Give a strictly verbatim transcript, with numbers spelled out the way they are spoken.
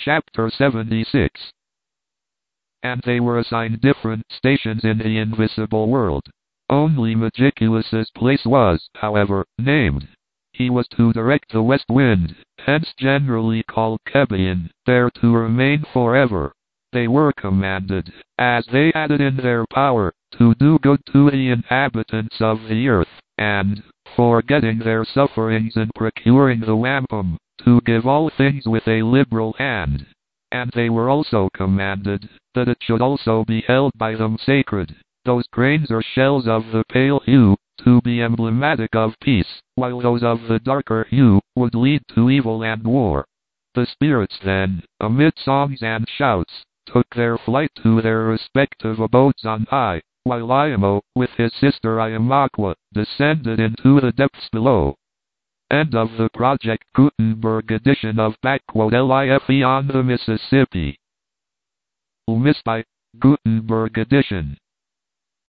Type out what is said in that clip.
Chapter seventy-six. And they were assigned different stations in the invisible world. Only Magiculuss's place was, however, named. He was to direct the west wind, hence generally called Kebian, there to remain forever. They were commanded, as they had it in their power, to do good to the inhabitants of the earth, and, forgetting their sufferings in procuring the wampum, to give all things with a liberal hand. And they were also commanded, that it should also be held by them sacred, those grains or shells of the pale hue, to be emblematic of peace, while those of the darker hue, would lead to evil and war. The spirits then, amid songs and shouts, took their flight to their respective abodes on high, while Iamo, with his sister Iamaqua, descended into the depths below. End of the Project Gutenberg edition of Backward Life on the Mississippi. Missed by Gutenberg edition.